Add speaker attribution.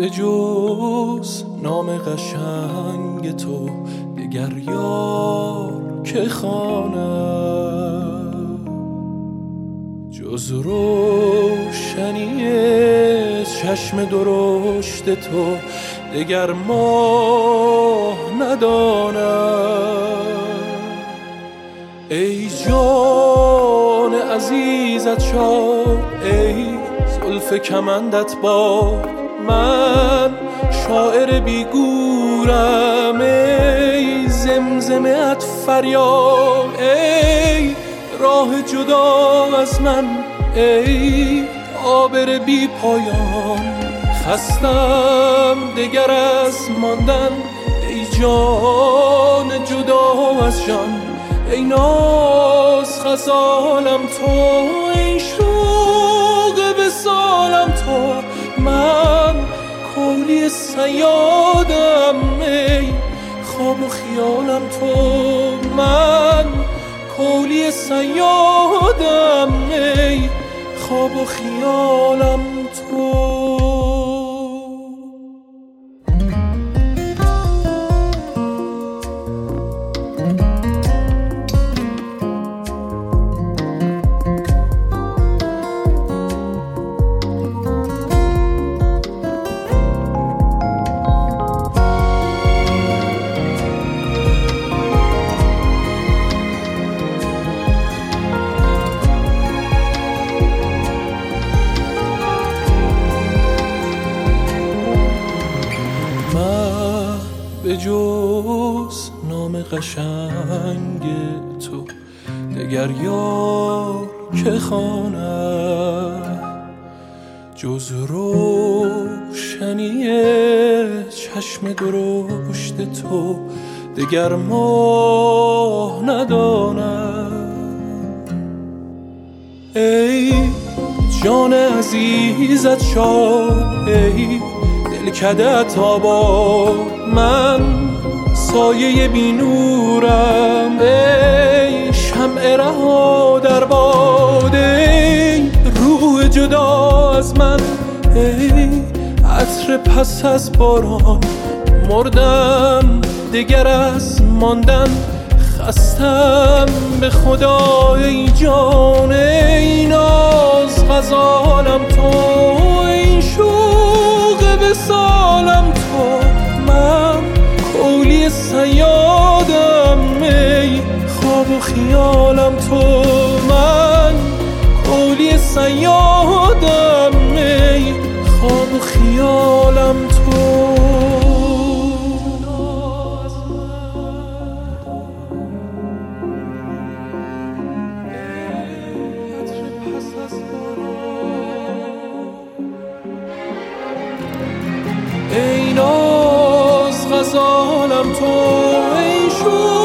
Speaker 1: به جز نام قشنگ تو دگر یار که خوانم، جز روشنی چشم درشت تو دگر ماه ندانم. ای جان عزیزت شاد، ای زلف کمندت باد، من شاعر بیگورم. ای زمزمه‌ات فریاد، ای راه جدا از من، ای عابر بی پایان. خستم دگر از ماندن، ای جان جدا از جان. ای ناز غزالم تو، ای شوق وصالم تو. من کولی صیادم، ای خواب و خیالم تو. من کولی صیادم، ای خواب و خیالم تو. به جز نام قشنگ تو دگر یار که خوانم، جز روشنی چشم درشت تو دگر ماه ندانم. ای جان عزیزت شاد، ای دلکده‌ات آباد، من سایه بی نورم. ای شمع رها در باد، ای روح جدا از من، ای عطر پس از باران. مردم دگر از ماندن، خستم به خدا ای جان. ای ناز غزالم تو، ای شوق وصالم تو. من کولی صیادم، ای خواب و خیالم تو. من کولی صیادم، ای خواب و خیالم تو. ای ناز غزالم تو، ای شو